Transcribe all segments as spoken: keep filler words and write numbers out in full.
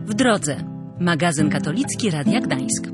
W drodze. Magazyn katolicki Radia Gdańsk.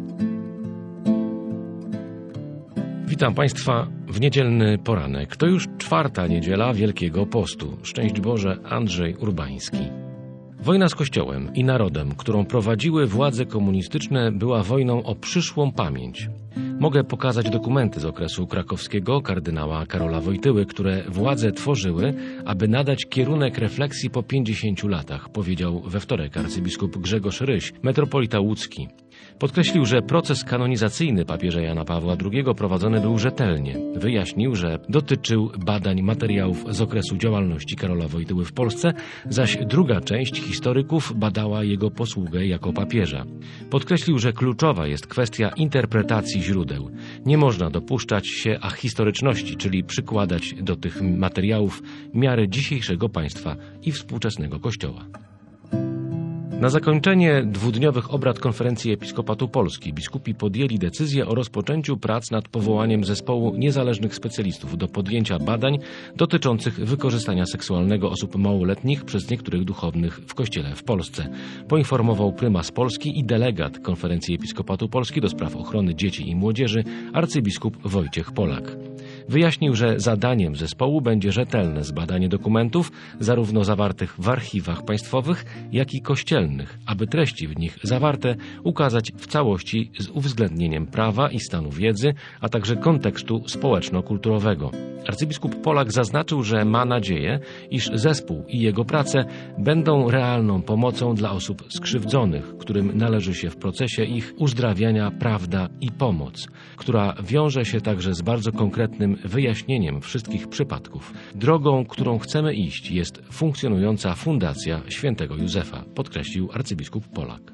Witam Państwa w niedzielny poranek. To już czwarta niedziela Wielkiego Postu. Szczęść Boże, Andrzej Urbański. Wojna z Kościołem i narodem, którą prowadziły władze komunistyczne, była wojną o przyszłą pamięć. Mogę pokazać dokumenty z okresu krakowskiego kardynała Karola Wojtyły, które władze tworzyły, aby nadać kierunek refleksji po pięćdziesięciu latach, powiedział we wtorek arcybiskup Grzegorz Ryś, metropolita łódzki. Podkreślił, że proces kanonizacyjny papieża Jana Pawła drugiego prowadzony był rzetelnie. Wyjaśnił, że dotyczył badań materiałów z okresu działalności Karola Wojtyły w Polsce, zaś druga część historyków badała jego posługę jako papieża. Podkreślił, że kluczowa jest kwestia interpretacji źródeł. Nie można dopuszczać się ahistoryczności, czyli przykładać do tych materiałów miary dzisiejszego państwa i współczesnego Kościoła. Na zakończenie dwudniowych obrad Konferencji Episkopatu Polski biskupi podjęli decyzję o rozpoczęciu prac nad powołaniem zespołu niezależnych specjalistów do podjęcia badań dotyczących wykorzystania seksualnego osób małoletnich przez niektórych duchownych w Kościele w Polsce, poinformował prymas Polski i delegat Konferencji Episkopatu Polski do spraw ochrony dzieci i młodzieży arcybiskup Wojciech Polak. Wyjaśnił, że zadaniem zespołu będzie rzetelne zbadanie dokumentów, zarówno zawartych w archiwach państwowych, jak i kościelnych, aby treści w nich zawarte ukazać w całości z uwzględnieniem prawa i stanu wiedzy, a także kontekstu społeczno-kulturowego. Arcybiskup Polak zaznaczył, że ma nadzieję, iż zespół i jego prace będą realną pomocą dla osób skrzywdzonych, którym należy się w procesie ich uzdrawiania prawda i pomoc, która wiąże się także z bardzo konkretnym wyjaśnieniem wszystkich przypadków. Drogą, którą chcemy iść, jest funkcjonująca Fundacja Świętego Józefa, podkreślił arcybiskup Polak.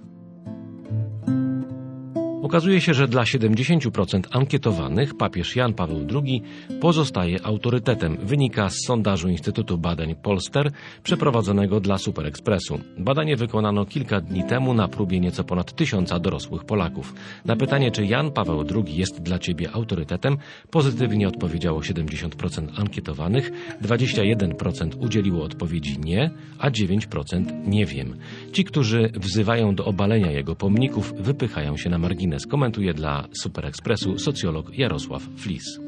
Okazuje się, że dla siedemdziesięciu procent ankietowanych papież Jan Paweł drugi pozostaje autorytetem, wynika z sondażu Instytutu Badań Polster przeprowadzonego dla Super Expressu. Badanie wykonano kilka dni temu na próbie nieco ponad tysiąca dorosłych Polaków. Na pytanie, czy Jan Paweł drugi jest dla Ciebie autorytetem, pozytywnie odpowiedziało siedemdziesiąt procent ankietowanych, dwadzieścia jeden procent udzieliło odpowiedzi nie, a dziewięć procent nie wiem. Ci, którzy wzywają do obalenia jego pomników, wypychają się na margines. Komentuje dla Super Expressu socjolog Jarosław Flis.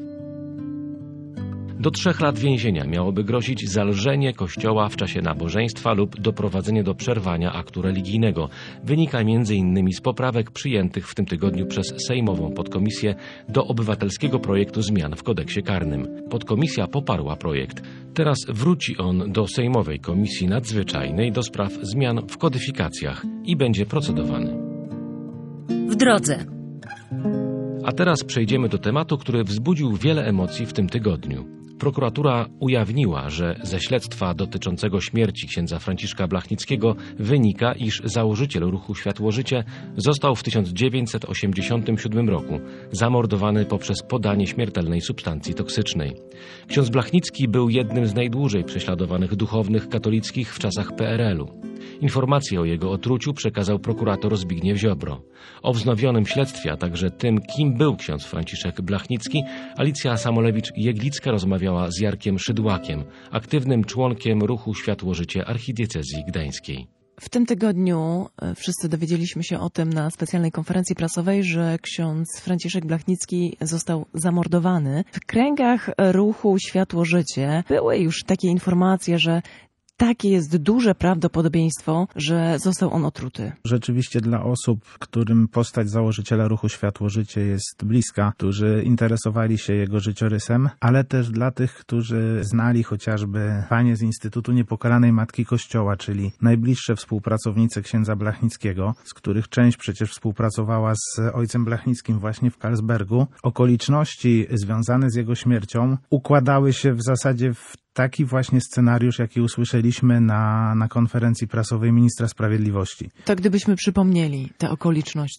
Do trzech lat więzienia miałoby grozić zalżenie Kościoła w czasie nabożeństwa lub doprowadzenie do przerwania aktu religijnego. Wynika między innymi z poprawek przyjętych w tym tygodniu przez Sejmową Podkomisję do obywatelskiego projektu zmian w kodeksie karnym. Podkomisja poparła projekt. Teraz wróci on do Sejmowej Komisji Nadzwyczajnej do spraw zmian w kodyfikacjach i będzie procedowany. W drodze. A teraz przejdziemy do tematu, który wzbudził wiele emocji w tym tygodniu. Prokuratura ujawniła, że ze śledztwa dotyczącego śmierci księdza Franciszka Blachnickiego wynika, iż założyciel ruchu Światło-Życie został w tysiąc dziewięćset osiemdziesiątym siódmym roku zamordowany poprzez podanie śmiertelnej substancji toksycznej. Ksiądz Blachnicki był jednym z najdłużej prześladowanych duchownych katolickich w czasach P R L u. Informacje o jego otruciu przekazał prokurator Zbigniew Ziobro. O wznowionym śledztwie, a także tym, kim był ksiądz Franciszek Blachnicki, Alicja Samolewicz-Jeglicka rozmawiała z Jarkiem Szydłakiem, aktywnym członkiem ruchu Światło-Życie archidiecezji gdańskiej. W tym tygodniu wszyscy dowiedzieliśmy się o tym na specjalnej konferencji prasowej, że ksiądz Franciszek Blachnicki został zamordowany. W kręgach ruchu Światło-Życie były już takie informacje, że takie jest duże prawdopodobieństwo, że został on otruty. Rzeczywiście dla osób, którym postać założyciela ruchu Światło-Życie jest bliska, którzy interesowali się jego życiorysem, ale też dla tych, którzy znali chociażby panie z Instytutu Niepokalanej Matki Kościoła, czyli najbliższe współpracownice księdza Blachnickiego, z których część przecież współpracowała z ojcem Blachnickim właśnie w Karlsbergu. Okoliczności związane z jego śmiercią układały się w zasadzie w taki właśnie scenariusz, jaki usłyszeliśmy na, na konferencji prasowej ministra sprawiedliwości. To gdybyśmy przypomnieli te okoliczności.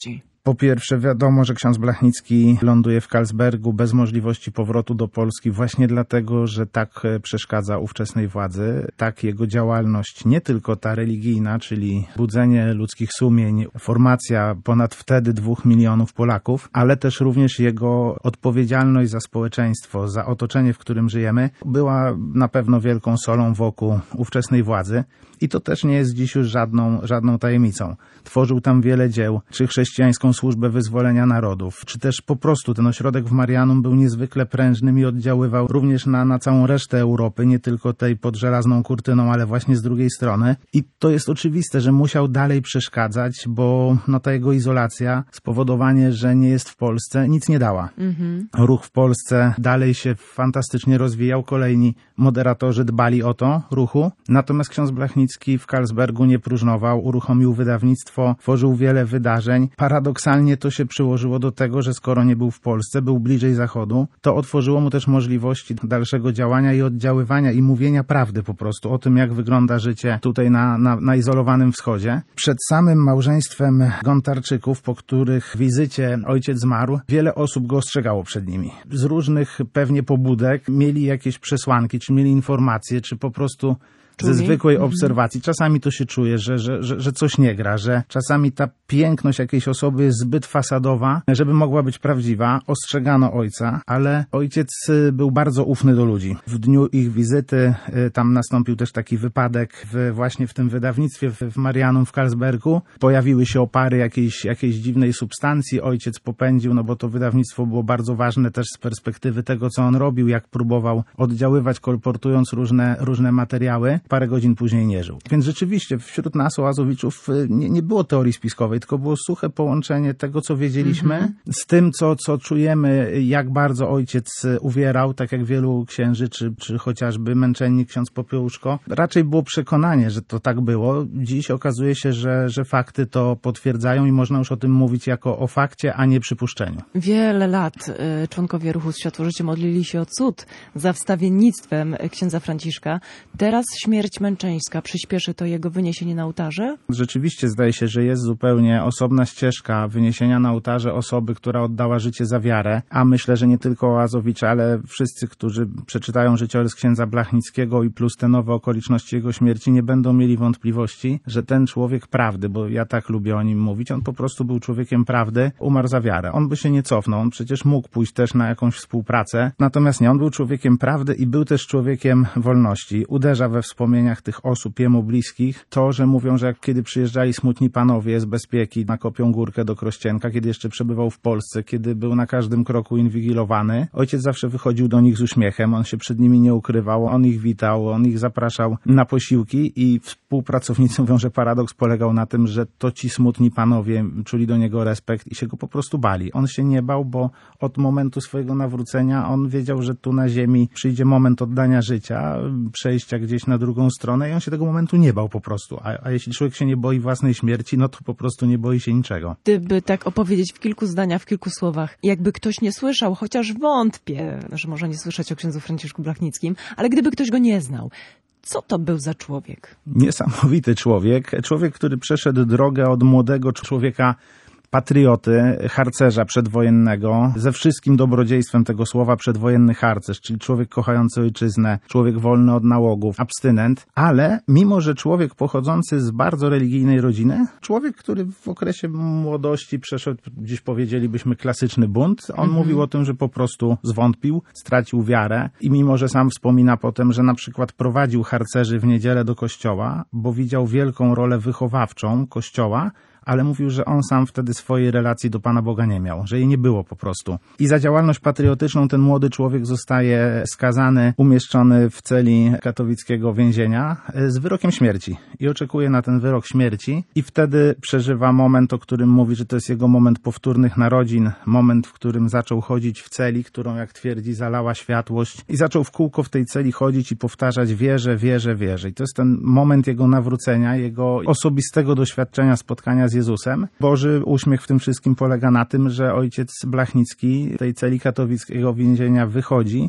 Po pierwsze, wiadomo, że ksiądz Blachnicki ląduje w Karlsbergu bez możliwości powrotu do Polski właśnie dlatego, że tak przeszkadza ówczesnej władzy. Tak jego działalność, nie tylko ta religijna, czyli budzenie ludzkich sumień, formacja ponad wtedy dwóch milionów Polaków, ale też również jego odpowiedzialność za społeczeństwo, za otoczenie, w którym żyjemy, była na pewno wielką solą wokół ówczesnej władzy. I to też nie jest dziś już żadną, żadną tajemnicą. Tworzył tam wiele dzieł, czy chrześcijańską służbę wyzwolenia narodów, czy też po prostu ten ośrodek w Marianum był niezwykle prężnym i oddziaływał również na, na całą resztę Europy, nie tylko tej pod żelazną kurtyną, ale właśnie z drugiej strony. I to jest oczywiste, że musiał dalej przeszkadzać, bo no, ta jego izolacja, spowodowanie, że nie jest w Polsce, nic nie dała. Mhm. Ruch w Polsce dalej się fantastycznie rozwijał, kolejni moderatorzy dbali o to ruchu, natomiast ksiądz Blachnicki w Karlsbergu nie próżnował, uruchomił wydawnictwo, tworzył wiele wydarzeń. Paradoksalnie to się przyłożyło do tego, że skoro nie był w Polsce, był bliżej Zachodu, to otworzyło mu też możliwości dalszego działania i oddziaływania i mówienia prawdy po prostu o tym, jak wygląda życie tutaj na, na, na izolowanym wschodzie. Przed samym małżeństwem Gontarczyków, po których wizycie ojciec zmarł, wiele osób go ostrzegało przed nimi. Z różnych pewnie pobudek mieli jakieś przesłanki, czy mieli informacje, czy po prostu ze zwykłej obserwacji. Czasami to się czuje, że, że, że, że coś nie gra, że czasami ta piękność jakiejś osoby jest zbyt fasadowa, żeby mogła być prawdziwa. Ostrzegano ojca, ale ojciec był bardzo ufny do ludzi. W dniu ich wizyty tam nastąpił też taki wypadek w, właśnie w tym wydawnictwie w, w Marianum w Karlsbergu. Pojawiły się opary jakiejś, jakiejś dziwnej substancji. Ojciec popędził, no bo to wydawnictwo było bardzo ważne też z perspektywy tego, co on robił, jak próbował oddziaływać, kolportując różne, różne materiały. Parę godzin później nie żył. Więc rzeczywiście wśród nas, Oazowiczów, nie, nie było teorii spiskowej, tylko było suche połączenie tego, co wiedzieliśmy, mm-hmm. z tym, co, co czujemy, jak bardzo ojciec uwierał, tak jak wielu księży, czy, czy chociażby męczennik ksiądz Popiełuszko. Raczej było przekonanie, że to tak było. Dziś okazuje się, że, że fakty to potwierdzają i można już o tym mówić jako o fakcie, a nie przypuszczeniu. Wiele lat y, członkowie ruchu Światło-Życie modlili się o cud za wstawiennictwem księdza Franciszka. Teraz śmierć męczeńska przyspieszy to jego wyniesienie na ołtarze? Rzeczywiście zdaje się, że jest zupełnie osobna ścieżka wyniesienia na ołtarze osoby, która oddała życie za wiarę, a myślę, że nie tylko Oazowicze, ale wszyscy, którzy przeczytają życiorys księdza Blachnickiego i plus te nowe okoliczności jego śmierci, nie będą mieli wątpliwości, że ten człowiek prawdy, bo ja tak lubię o nim mówić, on po prostu był człowiekiem prawdy, umarł za wiarę. On by się nie cofnął, on przecież mógł pójść też na jakąś współpracę, natomiast nie, on był człowiekiem prawdy i był też człowiekiem wolności. Uderza we wspomnieniach tych osób jemu bliskich to, że mówią, że jak kiedy przyjeżdżali smutni panowie z bezpieki na Kopią Górkę do Krościenka, kiedy jeszcze przebywał w Polsce, kiedy był na każdym kroku inwigilowany, ojciec zawsze wychodził do nich z uśmiechem, on się przed nimi nie ukrywał, on ich witał, on ich zapraszał na posiłki i współpracownicy mówią, że paradoks polegał na tym, że to ci smutni panowie czuli do niego respekt i się go po prostu bali. On się nie bał, bo od momentu swojego nawrócenia on wiedział, że tu na ziemi przyjdzie moment oddania życia, przejścia gdzieś na drugą stronę i on się tego momentu nie bał po prostu. A, a jeśli człowiek się nie boi własnej śmierci, no to po prostu nie boi się niczego. Gdyby tak opowiedzieć w kilku zdaniach, w kilku słowach, jakby ktoś nie słyszał, chociaż wątpię, że może nie słyszeć o księdzu Franciszku Blachnickim, ale gdyby ktoś go nie znał, co to był za człowiek? Niesamowity człowiek. Człowiek, który przeszedł drogę od młodego człowieka, patrioty, harcerza przedwojennego, ze wszystkim dobrodziejstwem tego słowa przedwojenny harcerz, czyli człowiek kochający ojczyznę, człowiek wolny od nałogów, abstynent, ale mimo, że człowiek pochodzący z bardzo religijnej rodziny, człowiek, który w okresie młodości przeszedł, dziś powiedzielibyśmy, klasyczny bunt, on mhm. mówił o tym, że po prostu zwątpił, stracił wiarę i mimo, że sam wspomina potem, że na przykład prowadził harcerzy w niedzielę do kościoła, bo widział wielką rolę wychowawczą kościoła, ale mówił, że on sam wtedy swojej relacji do Pana Boga nie miał, że jej nie było po prostu. I za działalność patriotyczną ten młody człowiek zostaje skazany, umieszczony w celi katowickiego więzienia z wyrokiem śmierci. I oczekuje na ten wyrok śmierci i wtedy przeżywa moment, o którym mówi, że to jest jego moment powtórnych narodzin, moment, w którym zaczął chodzić w celi, którą, jak twierdzi, zalała światłość i zaczął w kółko w tej celi chodzić i powtarzać wierzę, wierzę, wierzę. I to jest ten moment jego nawrócenia, jego osobistego doświadczenia spotkania z Jezusem. Boży uśmiech w tym wszystkim polega na tym, że ojciec Blachnicki z tej celi katowickiego więzienia wychodzi,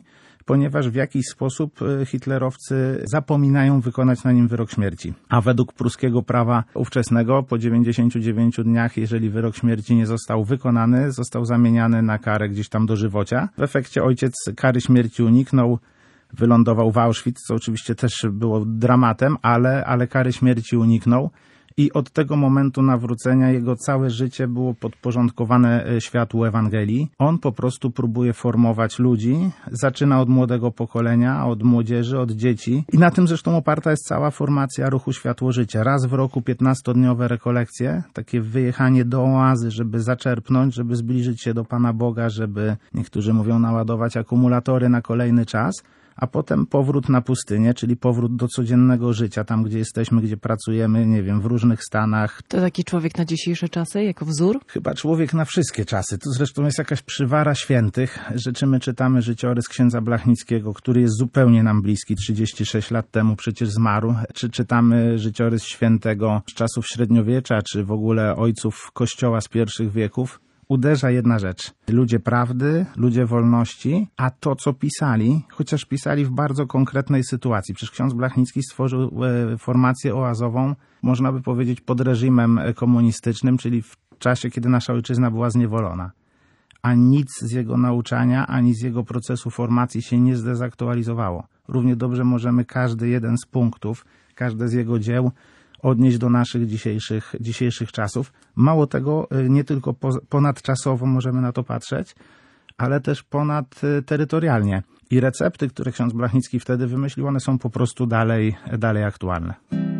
ponieważ w jakiś sposób hitlerowcy zapominają wykonać na nim wyrok śmierci. A według pruskiego prawa ówczesnego po dziewięćdziesięciu dziewięciu dniach, jeżeli wyrok śmierci nie został wykonany, został zamieniany na karę gdzieś tam dożywocia. W efekcie ojciec kary śmierci uniknął, wylądował w Auschwitz, co oczywiście też było dramatem, ale, ale kary śmierci uniknął. I od tego momentu nawrócenia jego całe życie było podporządkowane światłu Ewangelii. On po prostu próbuje formować ludzi, zaczyna od młodego pokolenia, od młodzieży, od dzieci. I na tym zresztą oparta jest cała formacja ruchu Światło Życia. Raz w roku piętnastodniowe rekolekcje, takie wyjechanie do oazy, żeby zaczerpnąć, żeby zbliżyć się do Pana Boga, żeby, niektórzy mówią, naładować akumulatory na kolejny czas. A potem powrót na pustynię, czyli powrót do codziennego życia, tam gdzie jesteśmy, gdzie pracujemy, nie wiem, w różnych stanach. To taki człowiek na dzisiejsze czasy, jako wzór? Chyba człowiek na wszystkie czasy. Tu zresztą jest jakaś przywara świętych, że czy my czytamy życiorys księdza Blachnickiego, który jest zupełnie nam bliski, trzydzieści sześć lat temu przecież zmarł, czy czytamy życiorys świętego z czasów średniowiecza, czy w ogóle ojców Kościoła z pierwszych wieków, uderza jedna rzecz. Ludzie prawdy, ludzie wolności, a to, co pisali, chociaż pisali w bardzo konkretnej sytuacji. Przecież ksiądz Blachnicki stworzył e, formację oazową, można by powiedzieć, pod reżimem komunistycznym, czyli w czasie, kiedy nasza ojczyzna była zniewolona. A nic z jego nauczania, ani z jego procesu formacji się nie zdezaktualizowało. Równie dobrze możemy każdy jeden z punktów, każde z jego dzieł odnieść do naszych dzisiejszych, dzisiejszych czasów. Mało tego, nie tylko po, ponadczasowo możemy na to patrzeć, ale też ponadterytorialnie. I recepty, które ksiądz Blachnicki wtedy wymyślił, one są po prostu dalej, dalej aktualne.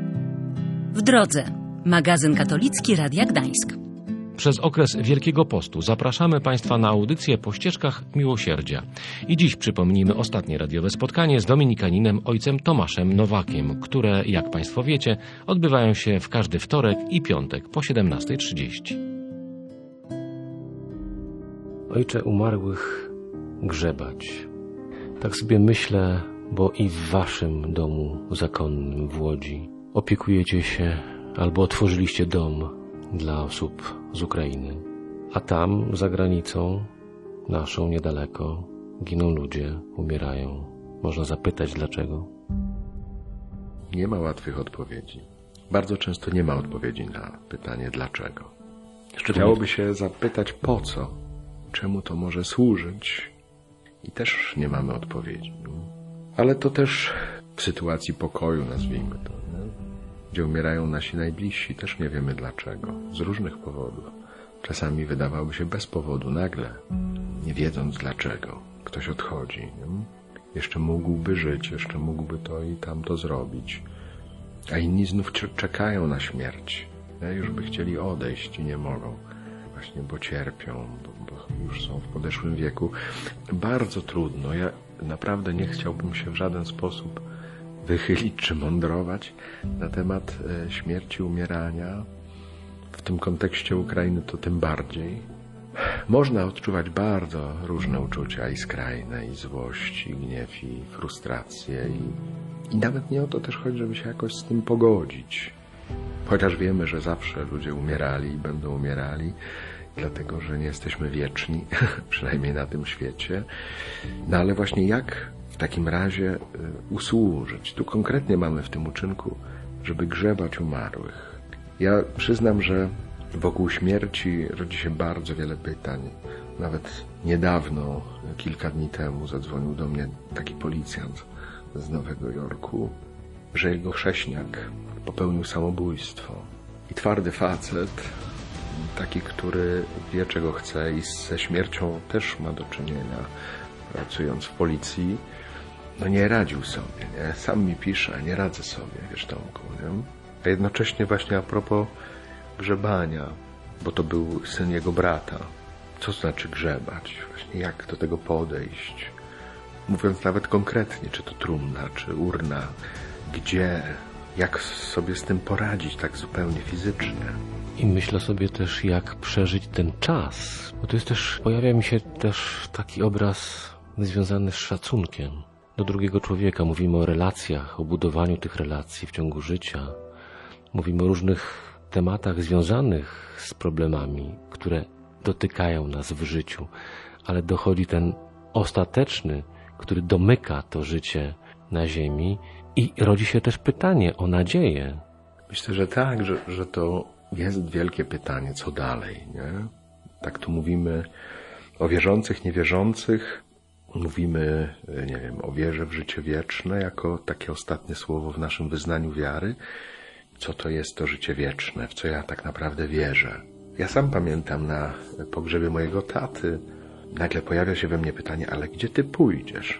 W drodze. Magazyn katolicki Radia Gdańsk. Przez okres Wielkiego Postu zapraszamy Państwa na audycję po ścieżkach miłosierdzia. I dziś przypomnijmy ostatnie radiowe spotkanie z dominikaninem ojcem Tomaszem Nowakiem, które, jak Państwo wiecie, odbywają się w każdy wtorek i piątek po siedemnasta trzydzieści. Ojcze umarłych grzebać. Tak sobie myślę, bo i w Waszym domu zakonnym w Łodzi opiekujecie się albo otworzyliście dom dla osób z Ukrainy. A tam, za granicą, naszą niedaleko, giną ludzie, umierają. Można zapytać dlaczego? Nie ma łatwych odpowiedzi. Bardzo często nie ma odpowiedzi na pytanie dlaczego. Chciałoby się zapytać po co, czemu to może służyć i też nie mamy odpowiedzi. Ale to też w sytuacji pokoju, nazwijmy to, nie? Gdzie umierają nasi najbliżsi, też nie wiemy dlaczego, z różnych powodów. Czasami wydawałoby się bez powodu, nagle, nie wiedząc dlaczego, ktoś odchodzi. Nie? Jeszcze mógłby żyć, jeszcze mógłby to i tamto zrobić, a inni znów czekają na śmierć. Nie? Już by chcieli odejść i nie mogą, właśnie bo cierpią, bo, bo już są w podeszłym wieku. Bardzo trudno. Ja naprawdę nie chciałbym się w żaden sposób wychylić czy mądrować na temat śmierci, umierania. W tym kontekście Ukrainy to tym bardziej. Można odczuwać bardzo różne uczucia i skrajne, i złość, i gniew, i frustrację. I, i nawet nie o to też chodzi, żeby się jakoś z tym pogodzić. Chociaż wiemy, że zawsze ludzie umierali i będą umierali, dlatego że nie jesteśmy wieczni, przynajmniej na tym świecie. No ale właśnie jak w takim razie usłużyć? Tu konkretnie mamy w tym uczynku, żeby grzebać umarłych. Ja przyznam, że wokół śmierci rodzi się bardzo wiele pytań. Nawet niedawno, kilka dni temu, zadzwonił do mnie taki policjant z Nowego Jorku, że jego chrześniak popełnił samobójstwo. I twardy facet, taki, który wie, czego chce i ze śmiercią też ma do czynienia, pracując w policji, no nie radził sobie, nie? Sam mi pisze, nie radzę sobie, wiesz, Tomku, nie? A jednocześnie właśnie a propos grzebania, bo to był syn jego brata. Co znaczy grzebać? Właśnie jak do tego podejść? Mówiąc nawet konkretnie, czy to trumna, czy urna, gdzie, jak sobie z tym poradzić tak zupełnie fizycznie. I myślę sobie też, jak przeżyć ten czas, bo to jest też, pojawia mi się też taki obraz związany z szacunkiem do drugiego człowieka. Mówimy o relacjach, o budowaniu tych relacji w ciągu życia. Mówimy o różnych tematach związanych z problemami, które dotykają nas w życiu, ale dochodzi ten ostateczny, który domyka to życie na ziemi i rodzi się też pytanie o nadzieję. Myślę, że tak, że, że to jest wielkie pytanie, co dalej, nie? Tak tu mówimy o wierzących, niewierzących, mówimy, nie wiem, o wierze w życie wieczne jako takie ostatnie słowo w naszym wyznaniu wiary. Co to jest to życie wieczne? W co ja tak naprawdę wierzę? Ja sam pamiętam na pogrzebie mojego taty, nagle pojawia się we mnie pytanie, ale gdzie ty pójdziesz?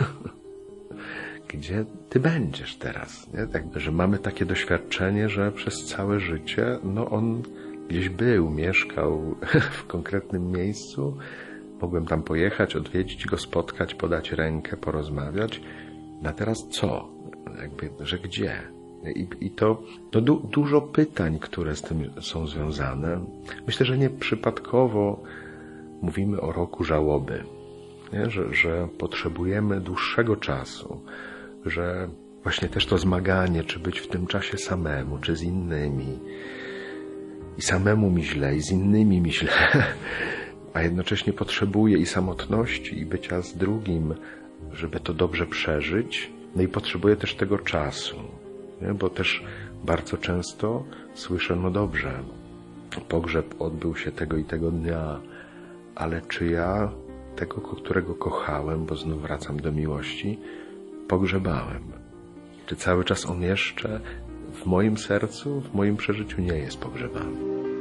Gdzie ty będziesz teraz? Nie? Tak, że mamy takie doświadczenie, że przez całe życie, no on gdzieś był, mieszkał w konkretnym miejscu. Mogłem tam pojechać, odwiedzić go, spotkać, podać rękę, porozmawiać. No a teraz co? Jakby, że gdzie? I, i to, to du, dużo pytań, które z tym są związane. Myślę, że nie przypadkowo mówimy o roku żałoby, nie? Że, że potrzebujemy dłuższego czasu, że właśnie też to zmaganie, czy być w tym czasie samemu, czy z innymi. I samemu mi źle, i z innymi mi źle, a jednocześnie potrzebuję i samotności, i bycia z drugim, żeby to dobrze przeżyć. No i potrzebuję też tego czasu, nie? Bo też bardzo często słyszę, no dobrze, pogrzeb odbył się tego i tego dnia, ale czy ja tego, którego kochałem, bo znów wracam do miłości, pogrzebałem? Czy cały czas on jeszcze w moim sercu, w moim przeżyciu nie jest pogrzebany?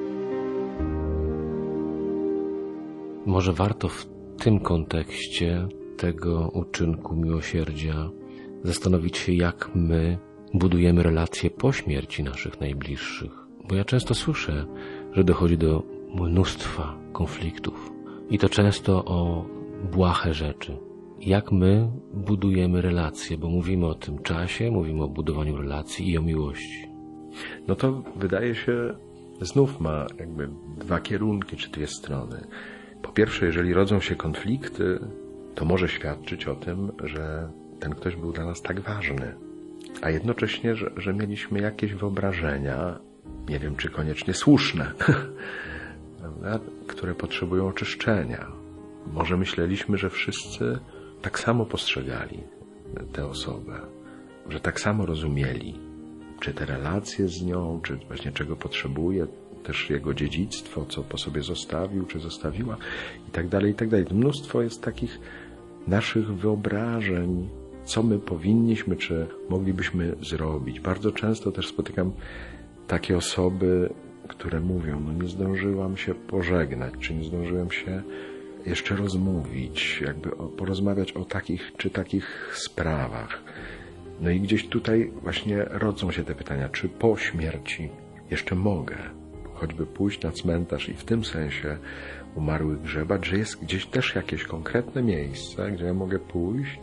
Może warto w tym kontekście tego uczynku miłosierdzia zastanowić się, jak my budujemy relacje po śmierci naszych najbliższych. Bo ja często słyszę, że dochodzi do mnóstwa konfliktów. I to często o błahe rzeczy. Jak my budujemy relacje, bo mówimy o tym czasie, mówimy o budowaniu relacji i o miłości. No to wydaje się, znów ma jakby dwa kierunki, czy dwie strony. Po pierwsze, jeżeli rodzą się konflikty, to może świadczyć o tym, że ten ktoś był dla nas tak ważny, a jednocześnie, że, że mieliśmy jakieś wyobrażenia, nie wiem, czy koniecznie słuszne, które potrzebują oczyszczenia. Może myśleliśmy, że wszyscy tak samo postrzegali tę osobę, że tak samo rozumieli, czy te relacje z nią, czy właśnie czego potrzebuje, też jego dziedzictwo, co po sobie zostawił, czy zostawiła i tak dalej, i tak dalej. Mnóstwo jest takich naszych wyobrażeń, co my powinniśmy, czy moglibyśmy zrobić. Bardzo często też spotykam takie osoby, które mówią, no nie zdążyłam się pożegnać, czy nie zdążyłem się jeszcze rozmówić, jakby porozmawiać o takich czy takich sprawach. No i gdzieś tutaj właśnie rodzą się te pytania, czy po śmierci jeszcze mogę choćby pójść na cmentarz i w tym sensie umarłych grzebać, że jest gdzieś też jakieś konkretne miejsce, gdzie ja mogę pójść,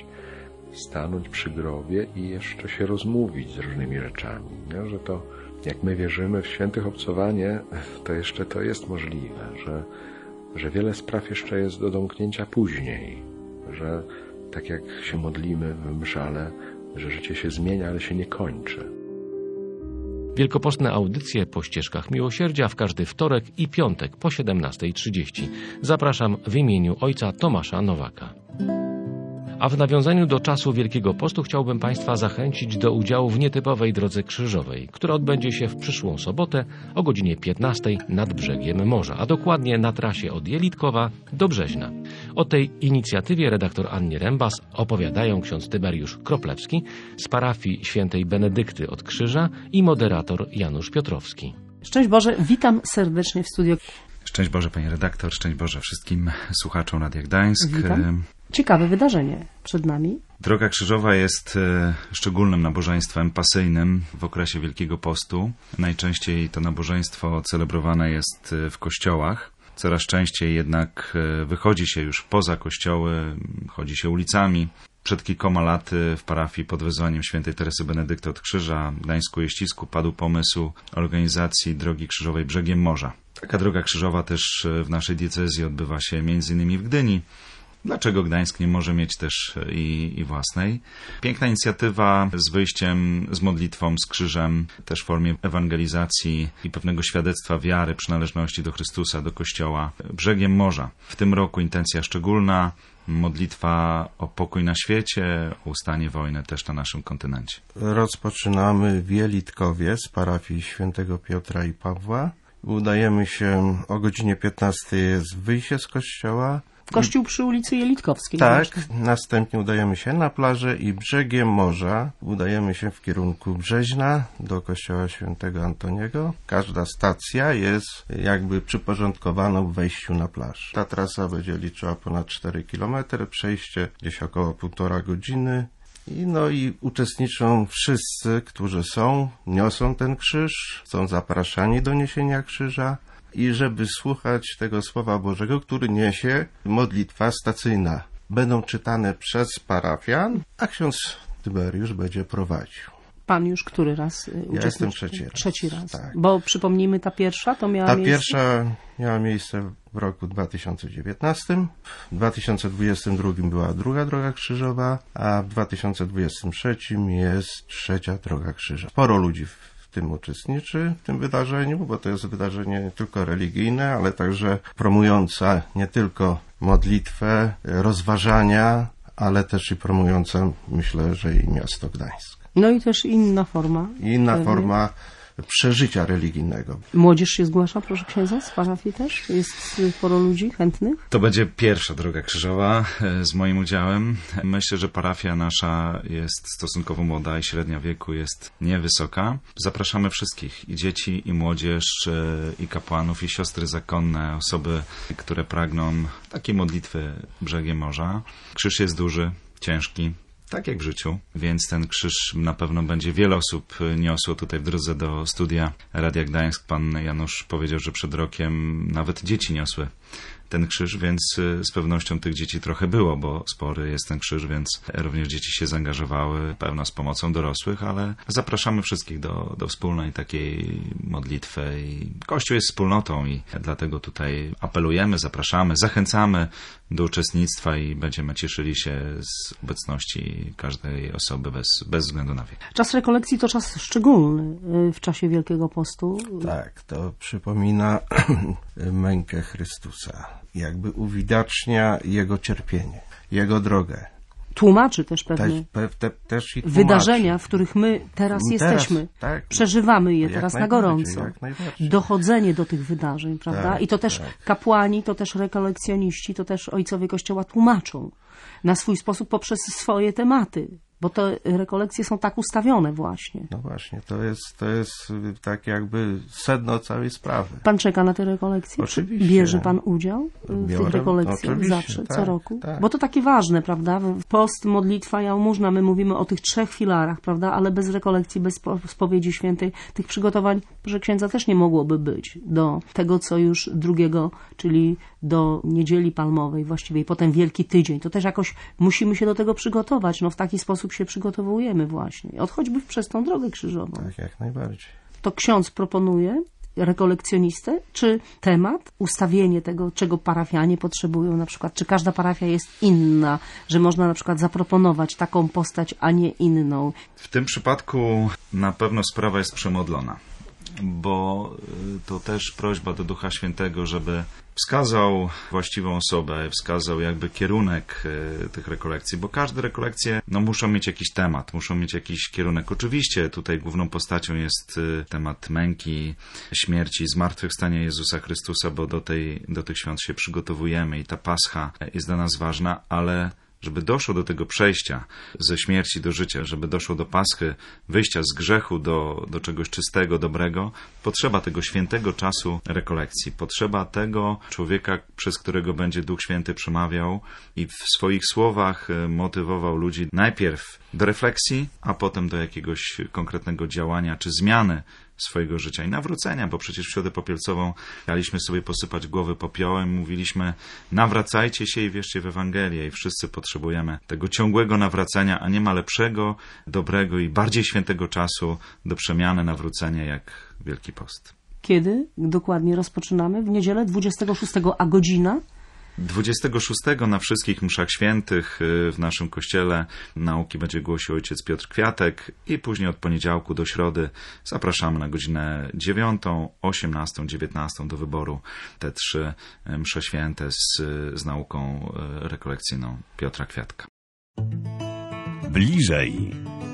stanąć przy grobie i jeszcze się rozmówić z różnymi rzeczami. Nie? Że to, jak my wierzymy w świętych obcowanie, to jeszcze to jest możliwe, że, że wiele spraw jeszcze jest do domknięcia później, że tak jak się modlimy w mszale, że życie się zmienia, ale się nie kończy. Wielkopostne audycje po ścieżkach miłosierdzia w każdy wtorek i piątek po siedemnastej trzydzieści. Zapraszam w imieniu ojca Tomasza Nowaka. A w nawiązaniu do czasu Wielkiego Postu chciałbym Państwa zachęcić do udziału w nietypowej Drodze Krzyżowej, która odbędzie się w przyszłą sobotę o godzinie piętnastej nad brzegiem morza, a dokładnie na trasie od Jelitkowa do Brzeźna. O tej inicjatywie redaktor Annie Rembas opowiadają ksiądz Tyberiusz Kroplewski z parafii świętej Benedykty od Krzyża i moderator Janusz Piotrowski. Szczęść Boże, witam serdecznie w studiu. Szczęść Boże, Pani redaktor, szczęść Boże wszystkim słuchaczom Radia Gdańsk. Witam. Ciekawe wydarzenie przed nami. Droga Krzyżowa jest szczególnym nabożeństwem pasyjnym w okresie Wielkiego Postu. Najczęściej to nabożeństwo celebrowane jest w kościołach. Coraz częściej jednak wychodzi się już poza kościoły, chodzi się ulicami. Przed kilkoma laty w parafii pod wezwaniem świętej Teresy Benedykty od Krzyża w Gdańsku-Jeścisku padł pomysł organizacji Drogi Krzyżowej brzegiem morza. Taka Droga Krzyżowa też w naszej diecezji odbywa się między innymi w Gdyni. Dlaczego Gdańsk nie może mieć też i, i własnej? Piękna inicjatywa z wyjściem, z modlitwą, z krzyżem, też w formie ewangelizacji i pewnego świadectwa wiary, przynależności do Chrystusa, do Kościoła, brzegiem morza. W tym roku intencja szczególna, modlitwa o pokój na świecie, o ustanie wojny też na naszym kontynencie. Rozpoczynamy w Jelitkowie z parafii świętego Piotra i Pawła. Udajemy się o godzinie piętnastej, jest wyjście z kościoła. Kościół przy ulicy Jelitkowskiej. Tak, właśnie. Następnie udajemy się na plażę i brzegiem morza udajemy się w kierunku Brzeźna do kościoła świętego Antoniego. Każda stacja jest jakby przyporządkowana w wejściu na plażę. Ta trasa będzie liczyła ponad cztery kilometry, przejście gdzieś około półtora godziny. I no i uczestniczą wszyscy, którzy są, niosą ten krzyż, są zapraszani do niesienia krzyża. I żeby słuchać tego Słowa Bożego, który niesie modlitwa stacyjna. Będą czytane przez parafian, a ksiądz Tyberiusz będzie prowadził. Pan już który raz Ja uczestniczy? jestem trzeci raz. Trzeci raz. Tak. Bo przypomnijmy, ta pierwsza to miała Ta miejsce... pierwsza miała miejsce w roku dwa tysiące dziewiętnastym, w dwa tysiące dwudziestym drugim była druga Droga Krzyżowa, a w dwa tysiące dwudziestym trzecim jest trzecia Droga Krzyżowa. Sporo ludzi w tym uczestniczy, w tym wydarzeniu, bo to jest wydarzenie nie tylko religijne, ale także promujące nie tylko modlitwę, rozważania, ale też i promujące, myślę, że i miasto Gdańsk. No i też inna forma. Inna pewnie. forma przeżycia religijnego. Młodzież się zgłasza, proszę księdza, z parafii też? Jest sporo ludzi chętnych? To będzie pierwsza Droga Krzyżowa z moim udziałem. Myślę, że parafia nasza jest stosunkowo młoda i średnia wieku jest niewysoka. Zapraszamy wszystkich, i dzieci, i młodzież, i kapłanów, i siostry zakonne, osoby, które pragną takiej modlitwy brzegiem morza. Krzyż jest duży, ciężki. Tak jak w życiu, więc ten krzyż na pewno będzie wiele osób niosło tutaj w drodze do studia Radia Gdańsk. Pan Janusz powiedział, że przed rokiem nawet dzieci niosły ten krzyż, więc z pewnością tych dzieci trochę było, bo spory jest ten krzyż, więc również dzieci się zaangażowały, pewno z pomocą dorosłych, ale zapraszamy wszystkich do, do wspólnej takiej modlitwy. I Kościół jest wspólnotą i dlatego tutaj apelujemy, zapraszamy, zachęcamy do uczestnictwa i będziemy cieszyli się z obecności każdej osoby bez, bez względu na wiek. Czas rekolekcji to czas szczególny w czasie Wielkiego Postu. Tak, to przypomina mękę Chrystusa. Jakby uwidacznia Jego cierpienie, Jego drogę. Tłumaczy też pewne Też, pe, te, też i tłumaczy. wydarzenia, w których my teraz, Teraz, jesteśmy. tak. Przeżywamy je Jak teraz na najbardziej, gorąco. jak najbardziej. Dochodzenie do tych wydarzeń, prawda? Tak, I to też tak. kapłani, to też rekolekcjoniści, to też ojcowie Kościoła tłumaczą na swój sposób poprzez swoje tematy. Bo te rekolekcje są tak ustawione właśnie. No właśnie, to jest, to jest tak jakby sedno całej sprawy. Pan czeka na te rekolekcje? Oczywiście. Bierze pan udział w Biorę, tych rekolekcjach oczywiście, zawsze, tak, co roku? tak. Bo to takie ważne, prawda? Post, modlitwa, jałmużna, my mówimy o tych trzech filarach, prawda? Ale bez rekolekcji, bez spowiedzi świętej, tych przygotowań, proszę księdza, też nie mogłoby być do tego, co już drugiego, czyli do Niedzieli Palmowej właściwie i potem Wielki Tydzień. To też jakoś musimy się do tego przygotować. No w taki sposób się przygotowujemy właśnie. Od choćby przez tą drogę krzyżową. Tak, jak najbardziej. To ksiądz proponuje rekolekcjonistę, czy temat, ustawienie tego, czego parafianie potrzebują na przykład, czy każda parafia jest inna, że można na przykład zaproponować taką postać, a nie inną. W tym przypadku na pewno sprawa jest przemodlona, bo to też prośba do Ducha Świętego, żeby wskazał właściwą osobę, wskazał jakby kierunek tych rekolekcji, bo każde rekolekcje no, muszą mieć jakiś temat, muszą mieć jakiś kierunek. Oczywiście tutaj główną postacią jest temat męki, śmierci, zmartwychwstania Jezusa Chrystusa, bo do, tej, do tych świąt się przygotowujemy i ta Pascha jest dla nas ważna, ale żeby doszło do tego przejścia ze śmierci do życia, żeby doszło do Paschy, wyjścia z grzechu do, do czegoś czystego, dobrego, potrzeba tego świętego czasu rekolekcji. Potrzeba tego człowieka, przez którego będzie Duch Święty przemawiał i w swoich słowach motywował ludzi najpierw do refleksji, a potem do jakiegoś konkretnego działania czy zmiany swojego życia i nawrócenia, bo przecież w Środę Popielcową daliśmy sobie posypać głowy popiołem, mówiliśmy nawracajcie się i wierzcie w Ewangelię i wszyscy potrzebujemy tego ciągłego nawracania, a nie ma lepszego, dobrego i bardziej świętego czasu do przemiany, nawrócenia jak Wielki Post. Kiedy dokładnie rozpoczynamy? W niedzielę dwudziestego szóstego, a godzina? dwudziestego szóstego na wszystkich mszach świętych w naszym kościele nauki będzie głosił ojciec Piotr Kwiatek i później od poniedziałku do środy zapraszamy na godzinę dziewiątą, osiemnastą, dziewiętnastą do wyboru te trzy msze święte z, z nauką rekolekcyjną Piotra Kwiatka. Bliżej.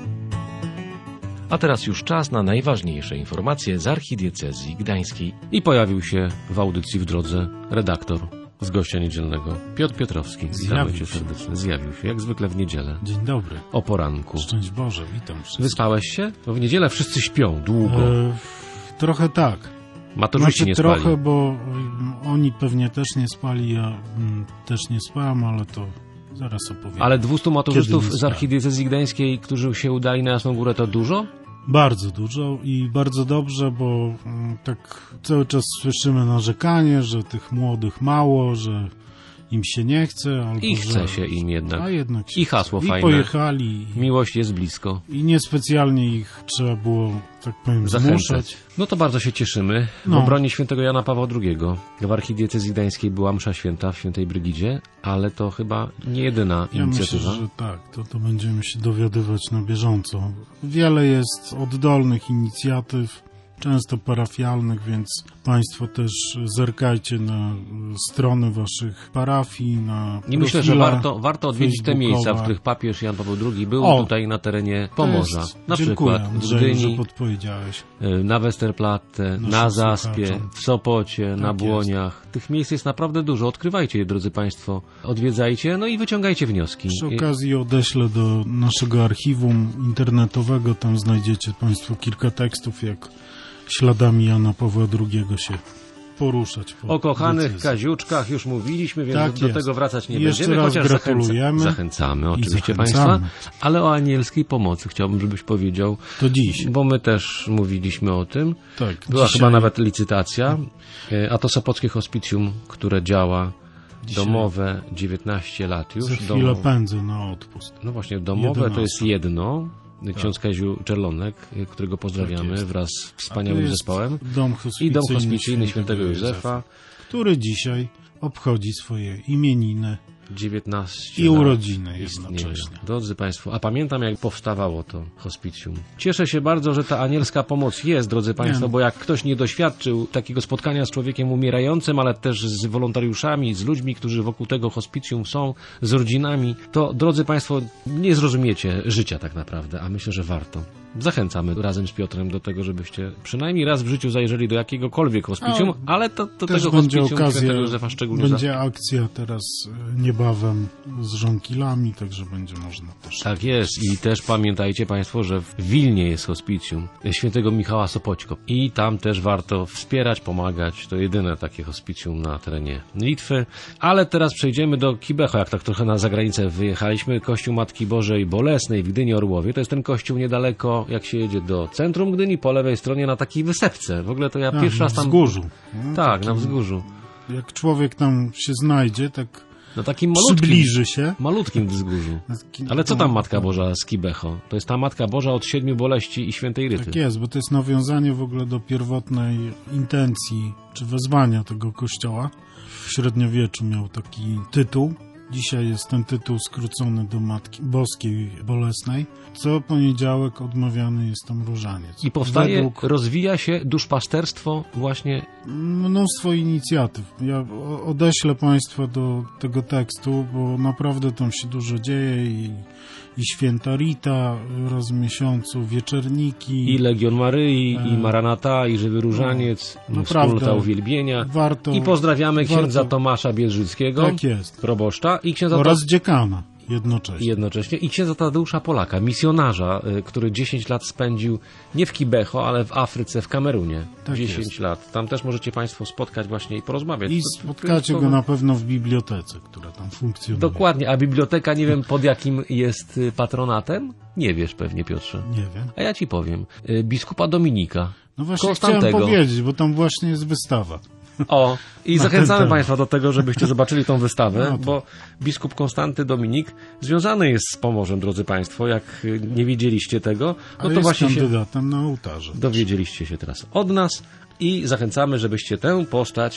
A teraz już czas na najważniejsze informacje z archidiecezji gdańskiej. I pojawił się w audycji w drodze redaktor z gościa niedzielnego, Piotr Piotrowski. Witamy cię serdecznie. Zjawił się, jak zwykle w niedzielę. Dzień dobry. O poranku. Szczęść Boże, witam wszystkich. Wyspałeś się? Bo w niedzielę wszyscy śpią długo. E, trochę tak. Maturzyści znaczy, nie trochę, spali. bo oni pewnie też nie spali, ja mm, też nie spałem, ale to zaraz opowiem. Ale dwustu maturzystów z archidiecezji gdańskiej, którzy się udali na Jasną Górę, to dużo? Bardzo dużo i bardzo dobrze, bo mm, tak cały czas słyszymy narzekanie, że tych młodych mało, że im się nie chce. Albo I chce że... się im jednak. A jednak się I hasło chce. fajne. I pojechali. Miłość jest blisko. I niespecjalnie ich trzeba było, tak powiem, zmuszać. No to bardzo się cieszymy. No. W obronie świętego Jana Pawła drugiego w archidiecezji gdańskiej była msza święta w Świętej Brygidzie, ale to chyba nie jedyna ja inicjatywa. Myślę, że tak, to, to będziemy się dowiadywać na bieżąco. Wiele jest oddolnych inicjatyw, często parafialnych, więc Państwo też zerkajcie na strony Waszych parafii, na I myślę, że warto, warto odwiedzić te miejsca, w których papież Jan Paweł drugi był o, tutaj na terenie Pomorza. Jest, na dziękuję, przykład w Andrzeju, Gdyni, że podpowiedziałeś. na Westerplatte, Naszym na Zaspie, słuchaczom. w Sopocie, tak na Błoniach. Jest. Tych miejsc jest naprawdę dużo. Odkrywajcie je, drodzy Państwo. Odwiedzajcie, no i wyciągajcie wnioski. Przy okazji odeślę do naszego archiwum internetowego. Tam znajdziecie Państwo kilka tekstów, jak śladami Jana Pawła drugiego się poruszać. Po o kochanych decyzji. Kaziuczkach już mówiliśmy, więc tak do jest. tego wracać nie Jeszcze będziemy, raz chociaż gratulujemy zachęca, zachęcamy oczywiście zachęcamy. Państwa, ale o anielskiej pomocy chciałbym, żebyś powiedział. To dziś. Bo my też mówiliśmy o tym. Tak, Była dzisiaj... chyba nawet licytacja, a to Sopockie Hospicjum, które działa dzisiaj. Domowe dziewiętnaście lat już. Za chwilę domowe. pędzę na odpust. No właśnie, domowe jedenaście. To jest jedno. Ksiądz Kaziu Czerlonek, którego pozdrawiamy tak wraz z wspaniałym zespołem. Dom I dom hospicyjny Świętego Józefa, Józefa, który dzisiaj obchodzi swoje imieniny dziewiętnaście i urodziny jednocześnie. Drodzy Państwo, a pamiętam, jak powstawało to hospicjum. Cieszę się bardzo, że ta anielska pomoc jest, drodzy Państwo, nie. bo jak ktoś nie doświadczył takiego spotkania z człowiekiem umierającym, ale też z wolontariuszami, z ludźmi, którzy wokół tego hospicjum są, z rodzinami, to, drodzy Państwo, nie zrozumiecie życia tak naprawdę, a myślę, że warto. Zachęcamy razem z Piotrem do tego, żebyście przynajmniej raz w życiu zajrzeli do jakiegokolwiek hospicjum, a, ale to, to tego hospicjum Świętego Józefa szczególnie. Będzie za... akcja teraz niebawem z żonkilami, także będzie można też. Tak jest i też pamiętajcie Państwo, że w Wilnie jest hospicjum Świętego Michała Sopoćko i tam też warto wspierać, pomagać. To jedyne takie hospicjum na terenie Litwy. Ale teraz przejdziemy do Kibeho, jak tak trochę na zagranicę wyjechaliśmy. Kościół Matki Bożej Bolesnej w Gdyni Orłowie. To jest ten kościół niedaleko, jak się jedzie do centrum Gdyni, po lewej stronie na takiej wysepce. W ogóle to ja tak, pierwszy raz tam... Na wzgórzu. No, tak, takim, na wzgórzu. Jak człowiek tam się znajdzie, tak no takim malutkim, przybliży się. Malutkim wzgórzu. Ale co tam Matka Boża z Kibeho? To jest ta Matka Boża od siedmiu boleści i świętej Ryty. Tak jest, bo to jest nawiązanie w ogóle do pierwotnej intencji, czy wezwania tego kościoła. W średniowieczu miał taki tytuł. Dzisiaj jest ten tytuł skrócony do Matki Boskiej Bolesnej. Co poniedziałek odmawiany jest tam różaniec. I powstaje, Według... rozwija się duszpasterstwo właśnie... Mnóstwo inicjatyw. Ja odeślę Państwa do tego tekstu, bo naprawdę tam się dużo dzieje i, i Święta Rita raz w miesiącu, wieczerniki. I Legion Maryi, e... i Maranata, i Żywy Różaniec, no, wspólnota uwielbienia. Warto, I pozdrawiamy warto... księdza Tomasza Bielżyckiego, tak jest. proboszcza. I księdza oraz to... dziekana. Jednocześnie. Jednocześnie. I księdza Tadeusza Polaka, misjonarza, który dziesięć lat spędził nie w Kibeho, ale w Afryce, w Kamerunie. Tak dziesięć jest. lat. Tam też możecie Państwo spotkać właśnie i porozmawiać. I spotkacie go na pewno w bibliotece, która tam funkcjonuje. Dokładnie, a biblioteka, nie wiem pod jakim jest patronatem? Nie wiesz pewnie, Piotrze. Nie wiem. A ja Ci powiem. Biskupa Dominika. No właśnie chciałem powiedzieć, bo tam właśnie jest wystawa. O, i zachęcamy Państwa do tego, żebyście zobaczyli tą wystawę, no bo biskup Konstanty Dominik związany jest z Pomorzem, drodzy Państwo, jak nie wiedzieliście tego, no ale to właśnie się kandydatem na ołtarze. Dowiedzieliście się teraz od nas i zachęcamy, żebyście tę postać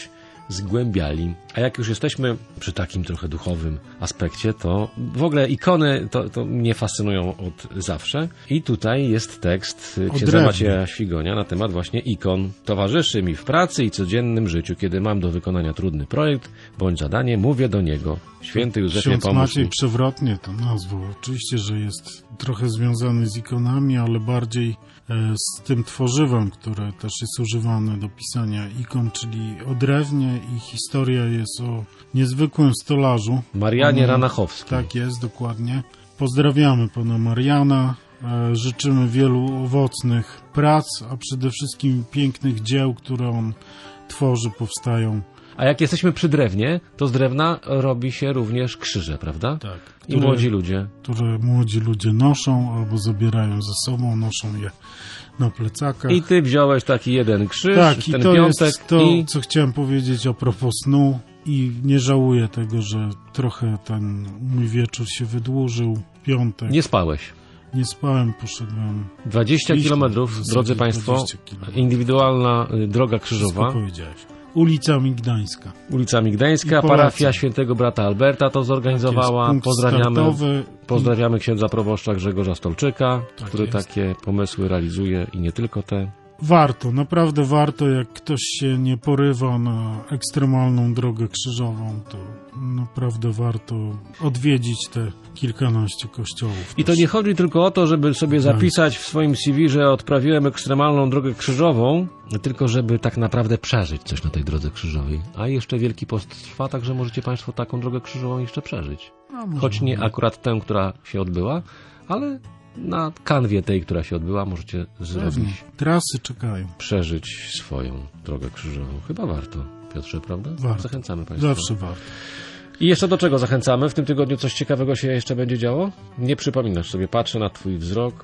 zgłębiali. A jak już jesteśmy przy takim trochę duchowym aspekcie, to w ogóle ikony to, to mnie fascynują od zawsze. I tutaj jest tekst księdza Macieja Świgonia na temat właśnie ikon. Towarzyszy mi w pracy i codziennym życiu, kiedy mam do wykonania trudny projekt bądź zadanie, mówię do niego: Święty Józefie, Ksiądz pomóż Maciej mi. przewrotnie to nazwał. Oczywiście, że jest trochę związany z ikonami, ale bardziej e, z tym tworzywem, które też jest używane do pisania ikon, czyli o drewnie, i historia jest o niezwykłym stolarzu. Marianie Pana- Ranachowskim. Tak jest, dokładnie. Pozdrawiamy pana Mariana. E, życzymy wielu owocnych prac, a przede wszystkim pięknych dzieł, które on tworzy, powstają. A jak jesteśmy przy drewnie, to z drewna robi się również krzyże, prawda? Tak. I młodzi ludzie. Które młodzi ludzie noszą albo zabierają ze sobą, noszą je na plecakach. I ty wziąłeś taki jeden krzyż, tak, i ten to piątek jest to, i... co chciałem powiedzieć a propos snu, i nie żałuję tego, że trochę ten mój wieczór się wydłużył. Piątek. Nie spałeś. Nie spałem, poszedłem. dwadzieścia Szliśmy kilometrów, w zasadzie drodzy Państwo, dwadzieścia kilometrów. indywidualna y, droga krzyżowa, Wszystko powiedziałeś. Ulicami Gdańska. ulicami Gdańska, I polecam. parafia świętego brata Alberta to zorganizowała. Tak jest, punkt Pozdrawiamy, startowy. pozdrawiamy księdza proboszcza Grzegorza Stolczyka, Tak który jest. takie pomysły realizuje i nie tylko te. Warto, naprawdę warto, jak ktoś się nie porywa na ekstremalną drogę krzyżową, to naprawdę warto odwiedzić te kilkanaście kościołów. I to nie chodzi tylko o to, żeby sobie zapisać w swoim C V, że odprawiłem ekstremalną drogę krzyżową, tylko żeby tak naprawdę przeżyć coś na tej drodze krzyżowej. A jeszcze Wielki Post trwa, także możecie Państwo taką drogę krzyżową jeszcze przeżyć. Choć nie akurat tę, która się odbyła, ale na kanwie tej, która się odbyła, możecie zrobić, Pewnie. Trasy czekają. przeżyć swoją drogę krzyżową. Chyba warto, Piotrze, prawda? Warto. Zachęcamy Państwa. Zawsze warto. I jeszcze do czego zachęcamy? W tym tygodniu coś ciekawego się jeszcze będzie działo? Nie przypominasz sobie, patrzę na Twój wzrok,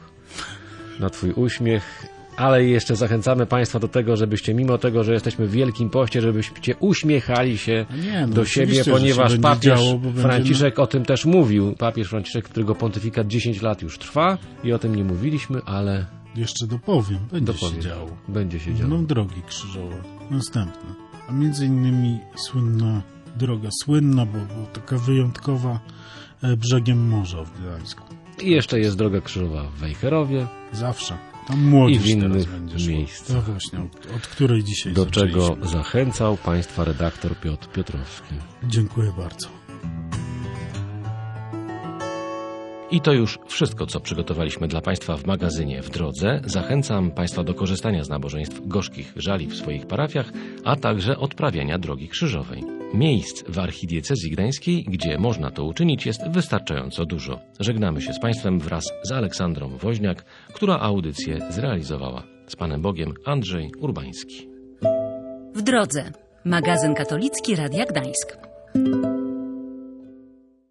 na Twój uśmiech, ale jeszcze zachęcamy Państwa do tego, żebyście mimo tego, że jesteśmy w Wielkim Poście, żebyście uśmiechali się Nie, no do siebie, oczywiście, że ponieważ się będzie papież działo, bo Franciszek o tym też mówił. Papież Franciszek, którego pontyfikat dziesięć lat już trwa i o tym nie mówiliśmy, ale Jeszcze dopowiem, będzie dopowiem. się działo. Będzie się działo. Będą drogi krzyżowe, następne. A między innymi słynna droga, słynna, bo, bo taka wyjątkowa, e, brzegiem morza w Gdańsku. I jeszcze jest droga krzyżowa w Wejherowie. Zawsze. Tam młodzież I w teraz innych będzie szła. miejscach. To właśnie, od, od której dzisiaj Do czego zaczęliśmy. zachęcał Państwa redaktor Piotr Piotrowski. Dziękuję bardzo. I to już wszystko, co przygotowaliśmy dla Państwa w magazynie W Drodze. Zachęcam Państwa do korzystania z nabożeństw gorzkich żali w swoich parafiach, a także odprawiania drogi krzyżowej. Miejsc w archidiecezji gdańskiej, gdzie można to uczynić, jest wystarczająco dużo. Żegnamy się z Państwem wraz z Aleksandrą Woźniak, która audycję zrealizowała. Z Panem Bogiem, Andrzej Urbański. W drodze. Magazyn katolicki Radia Gdańsk.